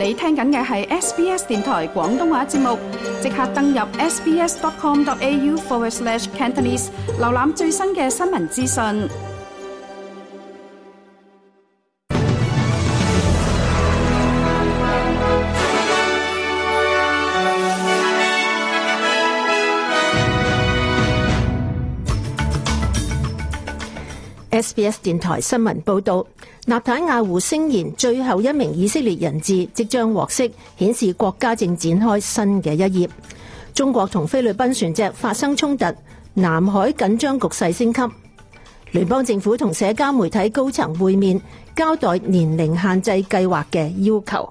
你聽緊嘅係 SBS 電台廣東話節目，即刻登入 sbs.com.au/Cantonese 瀏覽最新嘅新聞資訊。 SBS 電台新聞報道，納坦雅胡聲言最後一名以色列人質即將獲釋，顯示國家正展開新嘅一頁。中國同菲律賓船隻發生衝突，南海緊張局勢升級。聯邦政府同社交媒體高層會面，交代年齡限制計劃嘅要求。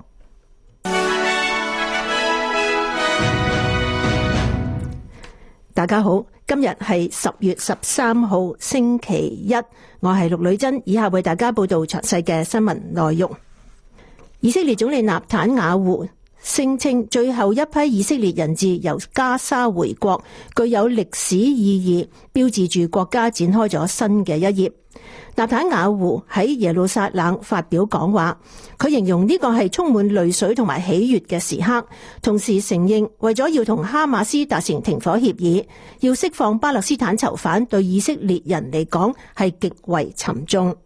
大家好，今日係10月13號星期一，我係陸女珍，以下為大家報道詳細嘅新聞內容。以色列總理納坦雅胡聲稱最後一批以色列人質由加沙回國，具有歷史意義，標誌住國家展開咗新嘅一頁。納坦雅胡喺耶路撒冷發表講話，佢形容呢個係充滿淚水同埋喜悅嘅時刻，同時承認為咗要同哈馬斯達成停火協議，要釋放巴勒斯坦囚犯，對以色列人嚟講係極為沉重。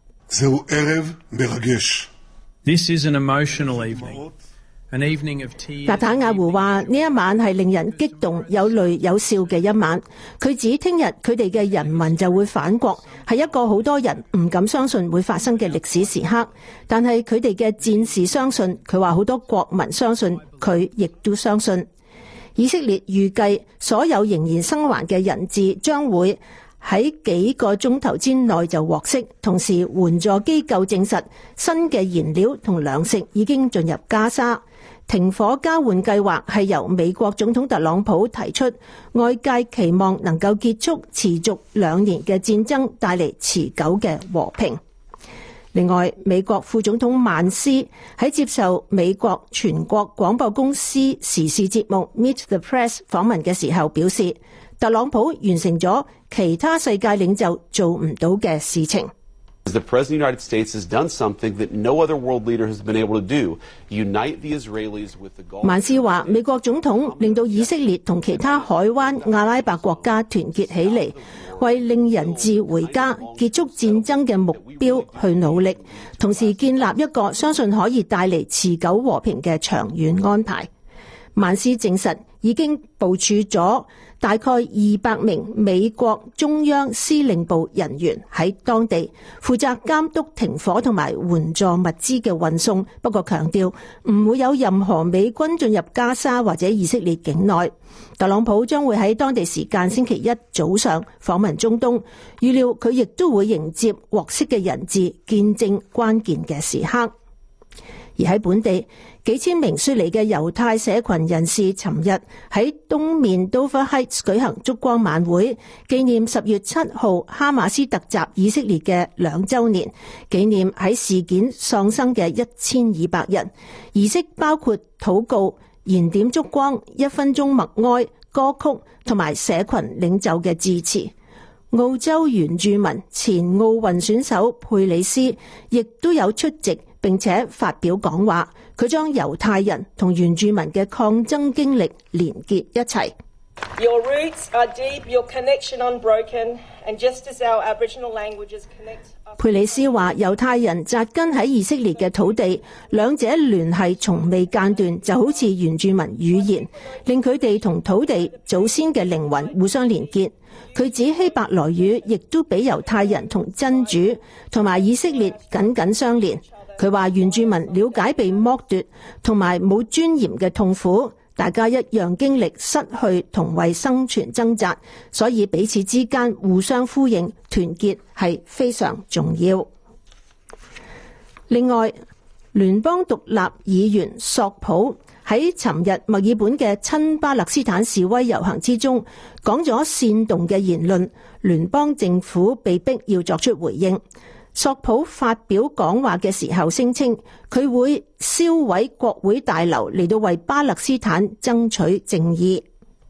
This is an emotional evening. 納坦雅胡話呢一晚係令人激動、有淚有笑嘅一晚。佢指聽日佢哋嘅人民就會返國，係一個好多人唔敢相信會發生嘅歷史時刻。但係佢哋嘅戰士相信，佢話好多國民相信，佢亦都相信。以色列預計所有仍然生還嘅人質將會喺幾個鐘頭之內就獲釋，同時援助機構證實新嘅燃料同糧食已經進入加沙。停火交換計劃係由美國總統特朗普提出，外界期望能夠結束持續2年嘅戰爭，帶嚟持久嘅和平。另外，美國副總統曼斯喺接受美國全國廣播公司時事節目 Meet the Press 訪問嘅時候表示，特朗普完成咗其他世界領袖做唔到嘅事情。 The President of the United States has done something that no other world leader has been able to do: unite the Israelis with the Gulf. 曼斯話，美國總統令到以色列同其他海灣阿拉伯國家團結起嚟，為令人質回家、結束戰爭嘅目標去努力，同時建立一個相信可以帶嚟持久和平嘅長遠安排。曼斯證實已經部署咗大概200名美國中央司令部人員喺當地，負責監督停火同埋援助物資嘅運送，不過強調唔會有任何美軍進入加沙或者以色列境內。特朗普將會喺當地時間星期一早上訪問中東，預料佢亦都會迎接獲釋嘅人質，見證關鍵嘅時刻。而喺本地，幾千名雪梨嘅猶太社群人士尋日喺東面 Dover Heights 舉行燭光晚會，紀念10月7號哈馬斯突襲以色列嘅2週年，紀念喺事件喪生嘅1200人。儀式包括禱告、燃點燭光、1分鐘默哀、歌曲同埋社群領袖嘅致辭。澳洲原住民前奧運選手佩里斯亦都有出席並且發表講話，佢將猶太人同原住民嘅抗爭經歷連結一齊。 Your roots are deep, your connection unbroken, and just as our Aboriginal languages connect. 佩里斯話，猶太人紮根喺以色列嘅土地，兩者聯繫從未間斷，就好似原住民語言，令佢哋同土地祖先嘅靈魂互相連結。佢指希伯來語亦都俾猶太人同真主同埋以色列緊緊相連。佢話原住民了解被剝奪同埋冇尊嚴嘅痛苦，大家一樣經歷失去同為生存掙扎，所以彼此之間互相呼應，團結係非常重要。另外，聯邦獨立議員索普喺尋日墨爾本嘅親巴勒斯坦示威遊行之中講咗煽動嘅言論，聯邦政府被迫要作出回應。索普發表講話嘅時候聲稱，佢會燒毀國會大樓嚟到為巴勒斯坦爭取正義。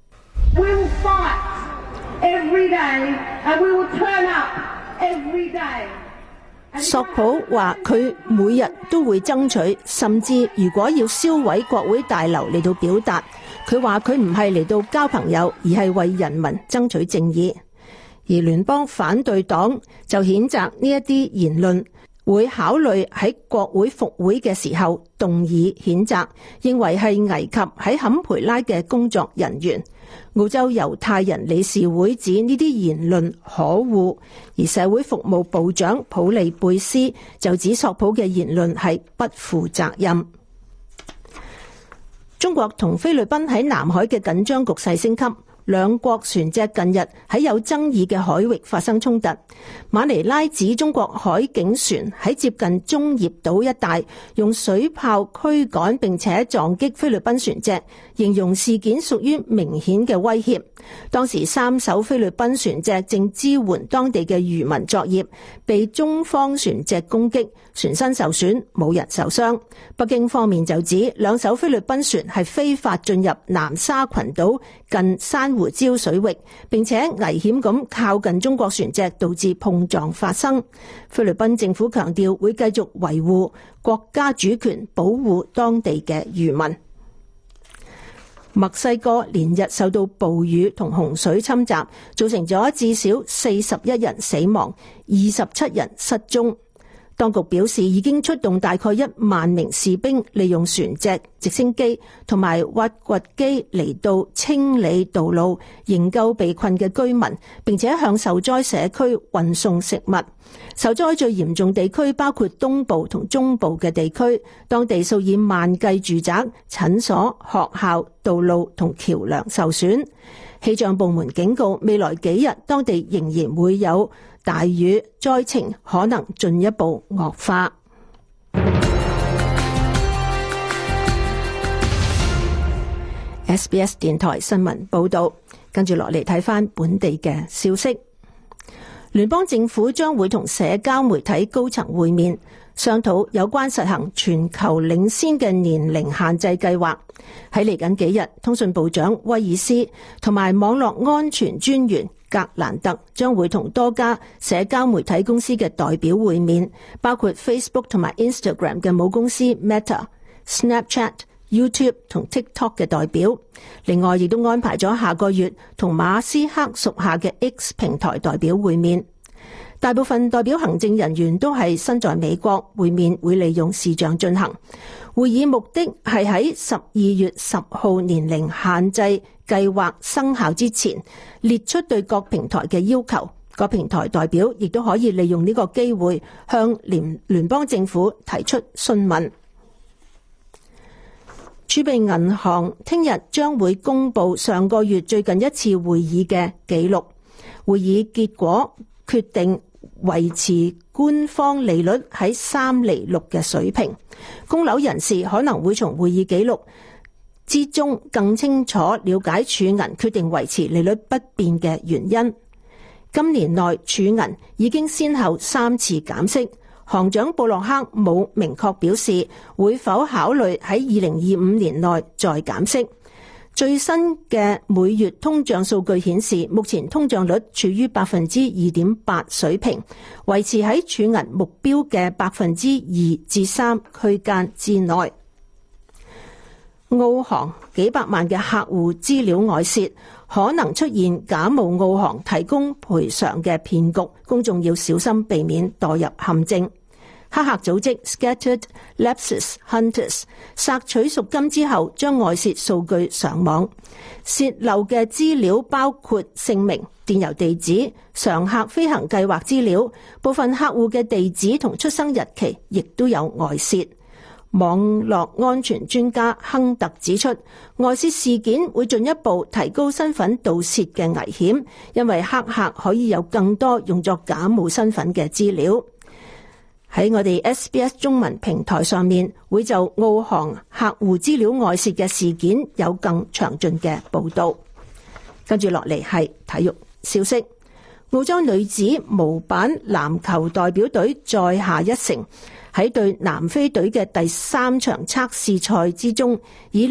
We will fight every day and we will turn up every day. 索普話佢每日都會爭取，甚至如果要燒毀國會大樓嚟到表達。佢話佢唔係嚟到交朋友，而係為人民爭取正義。而聯邦反對黨就譴責呢一啲言論，會考慮喺國會復會嘅時候動議譴責，認為係危及喺坎培拉嘅工作人員。澳洲猶太人理事會指呢啲言論可惡，而社會服務部長普利貝斯就指索普嘅言論係不負責任。中國同菲律賓喺南海嘅緊張局勢升級，兩國船隻近日喺有爭議嘅海域發生衝突。馬尼拉指中國海警船喺接近中業島一帶用水炮驅趕並且撞擊菲律賓船隻，形容事件屬於明顯嘅威脅。當時3艘菲律賓船隻正支援當地嘅漁民作業，被中方船隻攻擊，船身受損，冇人受傷。北京方面就指2艘菲律賓船係非法進入南沙群島近珊瑚礁水域，並且危險咁靠近中國船隻，導致碰撞發生。菲律賓政府強調會繼續維護國家主權，保護當地嘅漁民。墨西哥連日受到暴雨同洪水侵襲，造成咗至少41人死亡，27人失蹤。當局表示已經出動大概1萬名士兵，利用船隻、直升機同埋挖掘機嚟到清理道路，營救被困嘅居民，並且向受災社區運送食物。受災最嚴重地區包括東部同中部嘅地區，當地數以萬計住宅、診所、學校、道路同橋樑受損。氣象部門警告，未來幾日當地仍然會有大雨，災情可能進一步惡化。SBS 電台新聞報道，跟住落嚟睇返本地嘅消息。聯邦政府將會同社交媒體高層會面，商討有關實行全球領先嘅年齡限制計劃。喺嚟緊幾日，通訊部長威爾斯同埋網絡安全專員格蘭特將會同多家社交媒體公司嘅代表會面，包括 Facebook 同埋 Instagram 嘅母公司 Meta、Snapchat、YouTube 同 TikTok 嘅代表。另外，亦都安排咗下個月同馬斯克屬下嘅 X 平台代表會面。大部分代表行政人員都係身在美國，會面會利用視像進行。會議目的係喺12月10號年齡限制計劃生效之前，列出對各平台嘅要求。各平台代表亦都可以利用呢個機會向聯邦政府提出詢問。儲備銀行聽日將會公布上個月最近一次會議嘅記錄。會議結果決定維持官方利率喺3.6%嘅水平。供樓人士可能會從會議記錄之中更清楚了解儲銀決定維持利率不變嘅原因。今年內儲銀已經先後3次減息。行長布洛克冇明確表示會否考慮喺2025年內再減息。最新嘅每月通脹數據顯示，目前通脹率處於 2.8% 水平，維持喺儲銀目標嘅 2% 至3% 區間之內。澳航幾百萬嘅客戶資料外泄，可能出現假冒澳航提供賠償嘅騙局，公眾要小心避免墮入陷阱。黑客組織 Scattered Lapses Hunters 索取贖金之後，將外泄數據上網。泄漏嘅資料包括姓名、電郵地址、常客飛行計劃資料，部分客戶嘅地址同出生日期亦都有外泄。網絡安全專家亨特指出，外泄事件會進一步提高身份盜竊嘅危險，因為黑客可以有更多用作假冒身份嘅資料。喺我哋 SBS 中文平台上面，會就澳航客戶資料外泄嘅事件有更詳盡嘅報導。跟住落嚟係體育消息，澳洲女子模板籃球代表隊再下一城，喺對南非隊嘅第3場測試賽之中，以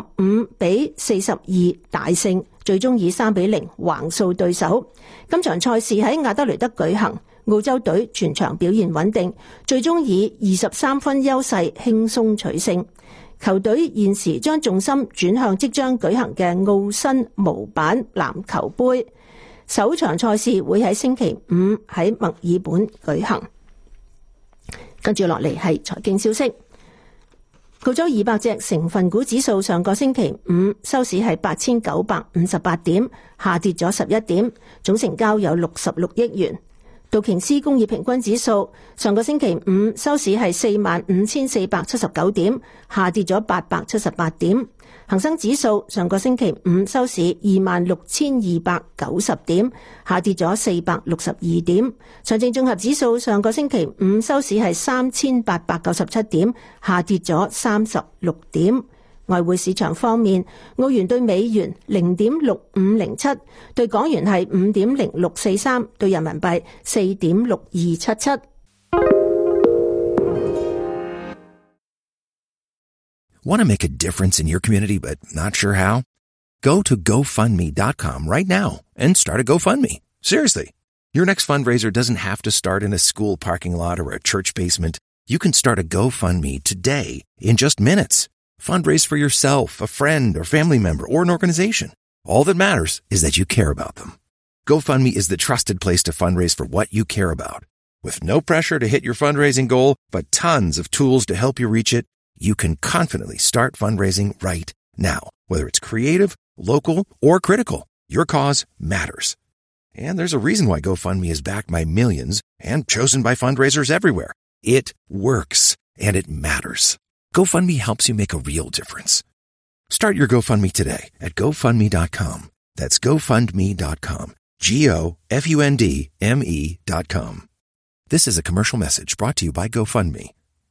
65-42大勝，最終以3-0橫掃對手。今場賽事喺亞德雷德舉行。 澳洲隊全場表現穩定，最終以23分優勢輕鬆取勝。球隊現時將重心轉向即將舉行嘅澳新模板籃球盃，首場賽事會喺星期5喺墨爾本舉行。跟住落嚟係財經消息。澳洲200隻成分股指數上個星期5收市係8958點，下跌咗11點，總成交有66億元。道瓊斯工業平均指數上個星期5收市係45,479點，下跌咗878點。恒生指數上個星期5收市26,290點，下跌咗462點。上證綜合指數上個星期5收市係3,897點，下跌咗36點。外匯市場方面，澳元對美元0.6507，對港元係5.0643，對人民幣4.6277。 Want to make a difference in your community but not sure how? Go to GoFundMe.com right now and start a GoFundMe. Seriously. Your next fundraiser doesn't have to start in a school parking lot or a church basement. You can start a GoFundMe today in just minutes. Fundraise for yourself, a friend, or family member, or an organization. All that matters is that you care about them. GoFundMe is the trusted place to fundraise for what you care about. With no pressure to hit your fundraising goal, but tons of tools to help you reach it, you can confidently start fundraising right now. Whether it's creative, local, or critical, your cause matters. And there's a reason why GoFundMe is backed by millions and chosen by fundraisers everywhere. It works, and it matters. GoFundMe helps you make a real difference. Start your GoFundMe today at GoFundMe.com. That's GoFundMe.com. GoFundMe.com. This is a commercial message brought to you by GoFundMe.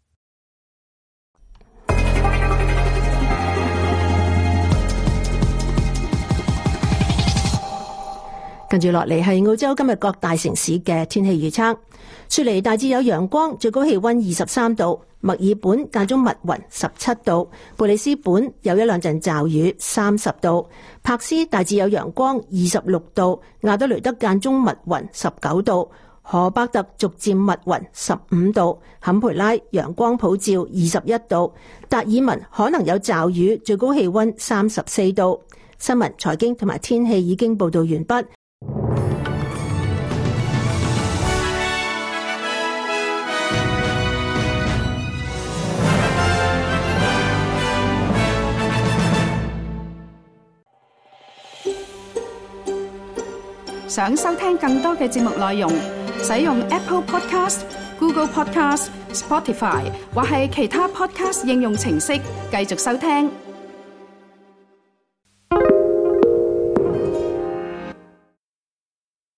跟住落嚟係澳洲今日各大城市嘅天氣預測。雪梨大致有陽光，最高氣溫23度；墨爾本間中密雲17度；布里斯本有一兩陣驟雨30度；柏斯大致有陽光26度；亞德雷德間中密雲19度；荷伯特逐漸密雲15度；坎培拉陽光普照21度；達爾文可能有驟雨，最高氣溫34度。新聞、財經同埋天氣已經報道完畢。 想收聽更多嘅節目內容，使用 Apple Podcast、Google Podcast、Spotify 或係其他 Podcast 應用程式繼續收聽。